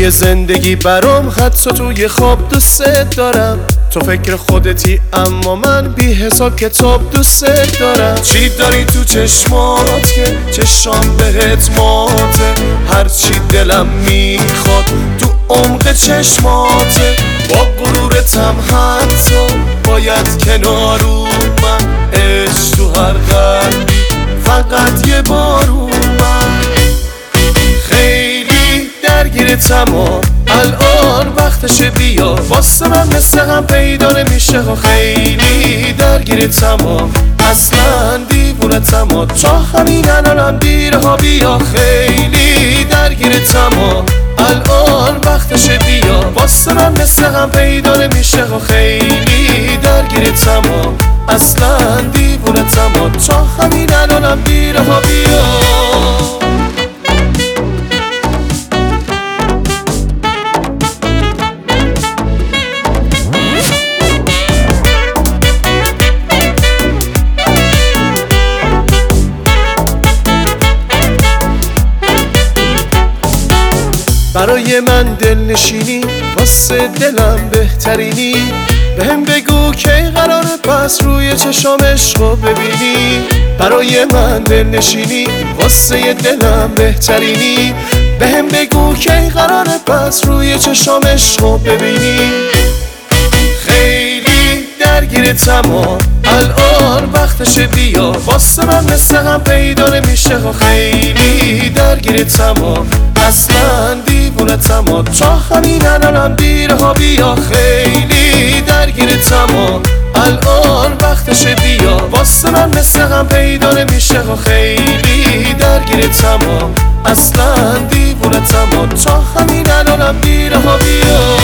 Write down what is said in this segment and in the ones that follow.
جوری زندگی برام حتی توی خواب دوست دارم. تو فکر خودتی اما من بی حساب کتاب دوست دارم. چی داری تو چشمات که چشام بهت ماته؟ هرچی دلم میخواد تو عمق چشماته. با غرورتم حتی باید کنار من. عشق تو هر قلبی فقط یه بار اومد. خیلی درگیرتم و الان وقتشه بیا واسه من مثل هم پیدا نمیشه. خیلی درگیرتم و اصلا دیوونتم و تا همین الانم دیره ها بیا. خیلی درگیرتم و الان وقتشه بیا واسه من مثل هم پیدا نمیشه. خیلی درگیرتم و اصلا دیوونتم و تا همین الانم دیره ها بیا. برای من دل نشینی واسه دلم بهترینی. بهم بگو کی قراره پس روی چشام عشقو ببینی. برای من دل نشینی واسه دلم بهترینی. بهم بگو کی قراره پس روی چشام عشقو ببینی. خیلی درگیرتم و الان وقتشه بیا واسه من مثل هم پیدا نمیشه. خیلی درگیرتم و اصلا دیوونتم و تا همین الانم دیره ها بیا. خیلی درگیرتم و الان وقتشه بیا واسه من مثل هم پیدا نمیشه. خیلی درگیرتم و اصلا دیوونتم و تا همین الانم دیره ها بیا.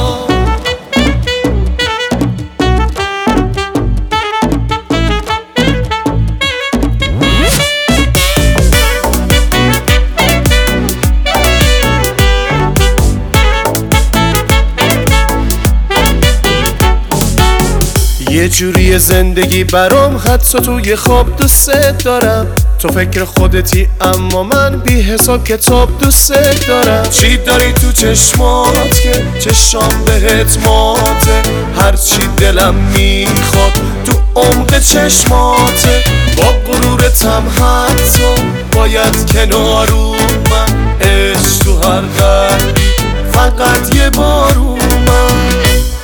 یه جوری زندگی برام حتی توی خواب دوست دارم. تو فکر خودتی اما من بی حساب کتاب دوست دارم. چی داری تو چشمات که چشام بهت ماته؟ هرچی دلم میخواد تو عمق چشماته. با غرورتم حتی باید کنار من. عشق تو هر قلبی فقط یه بار اومد.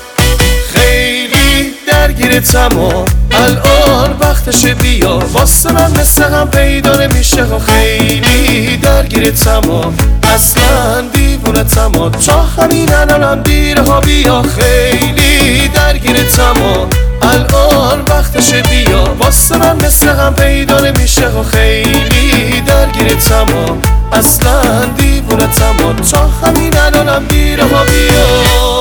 درگیرتم و الان وقتشه بیا واسه من مثل هم پیدا نمیشه. خیلی درگیرتم و اصلا دیوونتم و تا همین الانم دیره ها بیا. خیلی درگیرتم و الان وقتشه بیا واسه من مثل هم پیدا نمیشه. خیلی درگیرتم و اصلا دیوونتم و تا همین الانم دیره ها بیا.